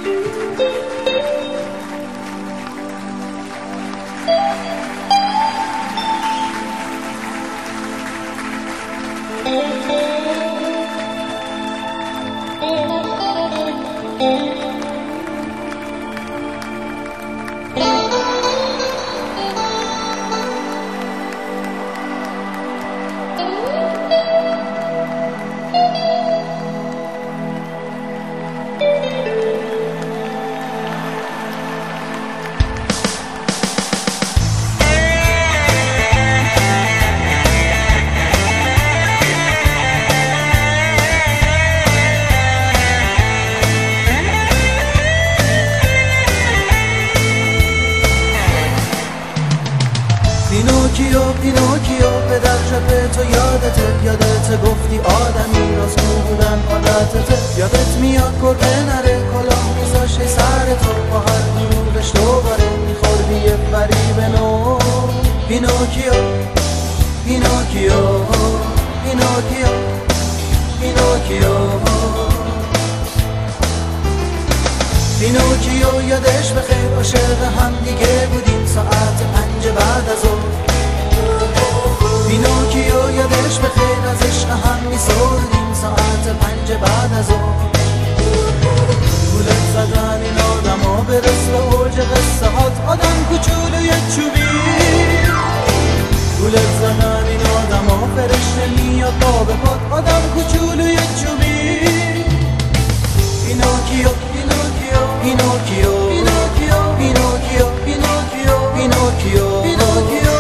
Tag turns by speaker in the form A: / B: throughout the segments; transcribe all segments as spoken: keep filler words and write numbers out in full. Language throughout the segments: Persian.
A: پینوکیو پینوکیو پدر جبه تو یادته یادته گفتی آدمی راست بودن عادتته یادت میاد گربه نره کلاه میذاشه سر تو با هر گروهش دوباره میخوردی یه فریب نو پینوکیو پینوکیو پینوکیو پینوکیو پینوکیو یادش بخیر عاشق هم دیگه بودیم ساعت پنج بعد از اون پینوکیو یادش بخیر از عشق هم میسردیم ساعت پنج بعد از اون گولت زدن این آدم ها برس به اوج قصه هات آدم کوچولوی چوبی گولت زدن این آدم ها فرشته میاد با به پات آدم کوچولوی چوبی پینوکیو پینوکیو پینوکیو پینوکیو پینوکیو پینوکیو پینوکیو پینوکیو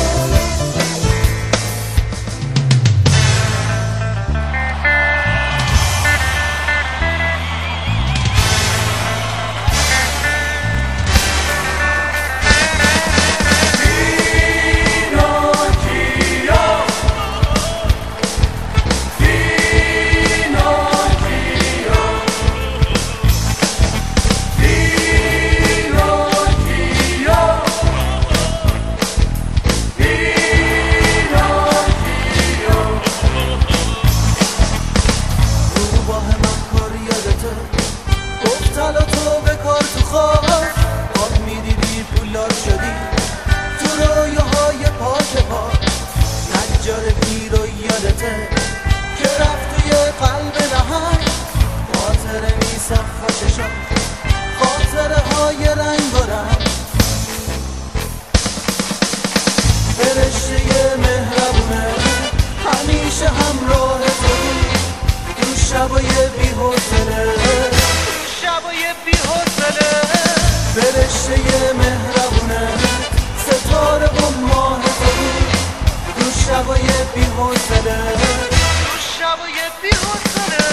A: فرشته مهربونه همیشه همراه تو تو شبای بی حوصله شبای بی حوصله فرشته مهربونه ستاره و ماه تو تو شبای بی حوصله تو شبای بی حوصله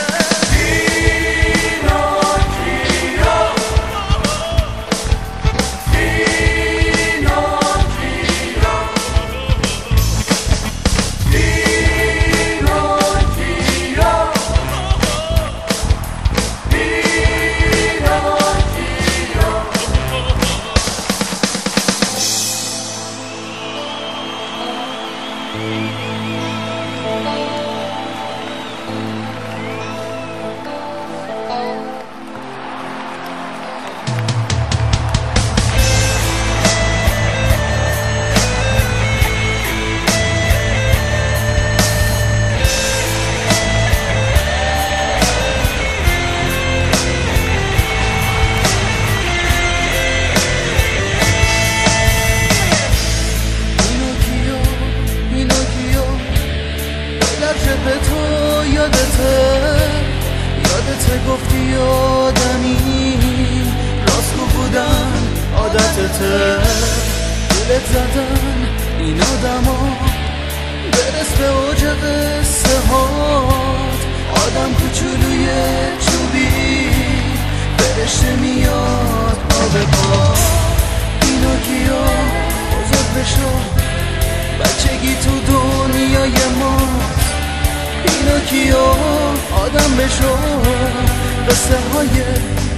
A: به تو یادته یادته گفتی آدمی راستگو بودن عادتته گولت زدن این آدم ها برس به اوج قصه هات آدم کوچولوی چوبی فرشته میاد پا به پا پینوکیو بزرگ بشو بچگی تو دنیای ما پینوکیو آدم بشو قصه های